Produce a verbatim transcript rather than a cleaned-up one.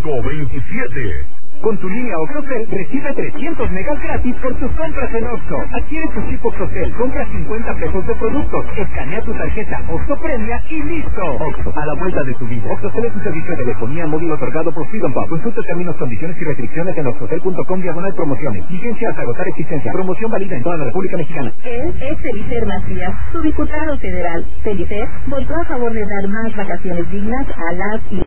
cinco veintisiete. Con tu línea Oxocel recibe trescientos megas gratis por tus compras en Oxxo. Adquiere tu chip Oxocel, compra cincuenta pesos de productos, escanea tu tarjeta Oxxo Premia y listo. Oxxo, a la vuelta de tu vida. Oxocel es un servicio de telefonía móvil otorgado por Freedom Pub. Consulta términos, condiciones y restricciones en oxocel punto com diagonal promociones. Vigencia hasta agotar existencia. Promoción válida en toda la República Mexicana. Él es Felicer Macías, su diputado federal. Felicer votó a favor de dar más vacaciones dignas a las y